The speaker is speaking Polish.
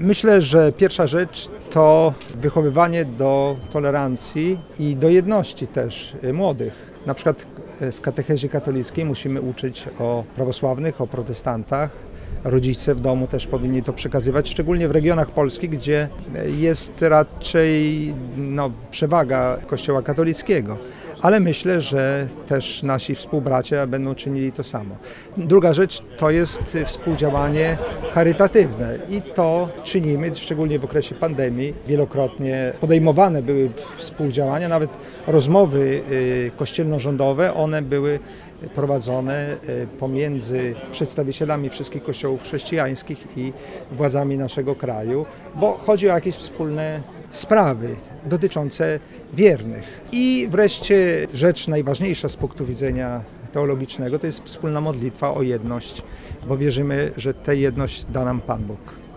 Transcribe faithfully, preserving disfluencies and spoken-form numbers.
Myślę, że pierwsza rzecz to wychowywanie do tolerancji i do jedności też młodych. Na przykład w katechezie katolickiej musimy uczyć o prawosławnych, o protestantach. Rodzice w domu też powinni to przekazywać, szczególnie w regionach Polski, gdzie jest raczej no, przewaga Kościoła katolickiego. Ale myślę, że też nasi współbracia będą czynili to samo. Druga rzecz to jest współdziałanie charytatywne i to czynimy, szczególnie w okresie pandemii. Wielokrotnie podejmowane były współdziałania, nawet rozmowy kościelno-rządowe, one były prowadzone pomiędzy przedstawicielami wszystkich kościołów chrześcijańskich i władzami naszego kraju, bo chodzi o jakieś wspólne sprawy dotyczące wiernych. I wreszcie rzecz najważniejsza z punktu widzenia teologicznego to jest wspólna modlitwa o jedność, bo wierzymy, że tę jedność da nam Pan Bóg.